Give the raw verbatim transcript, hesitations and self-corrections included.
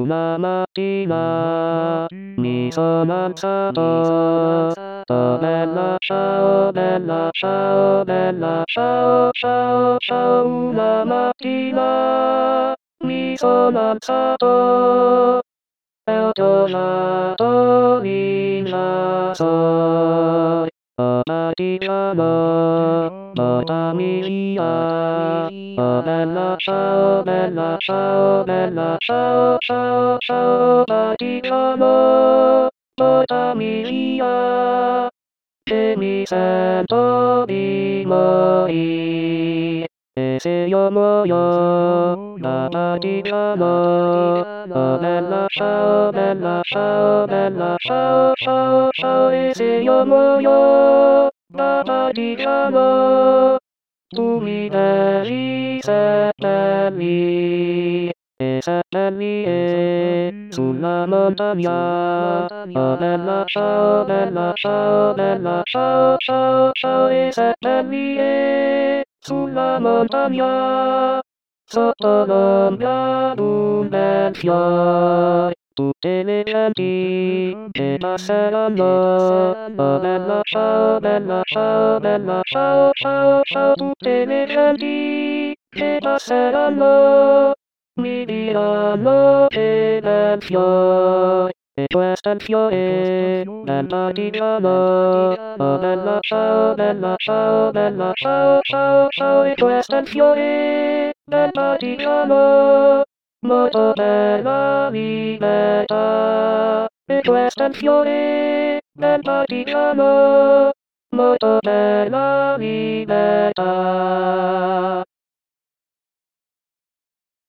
Una mattina mi sono alzato. Oh bella ciao, bella ciao, bella ciao, ciao, ciao. Una mattina mi sono alzato e ho trovato il rasoio. Oh partigiano, portami via. Oh bella ciao, bella ciao, bella ciao, ciao, ciao. Partigiano, portami via, che mi sento di morire. E se io muoio da partigiano, oh bella ciao, bella ciao, bella ciao, ciao, ciao. E se io muoio da partigiano, tu mi devi seppellire, e seppellire sulla montagna. Oh bella ciao, bella ciao, bella ciao, ciao, ciao. E seppellire sulla montagna, sotto l'ombra d'un bel fiore. Tutte le genti che passeranno, oh bella ciao, bella ciao, bella ciao, ciao, ciao. Tutte le genti che passeranno mi diranno che bel fiore. E questo è il fiore del partigiano. Oh bella ciao, bella ciao, bella ciao, ciao, ciao. E questo è il fiore del partigiano, morto per la libertà. E questo è il fiore del partigiano, morto per la libertà.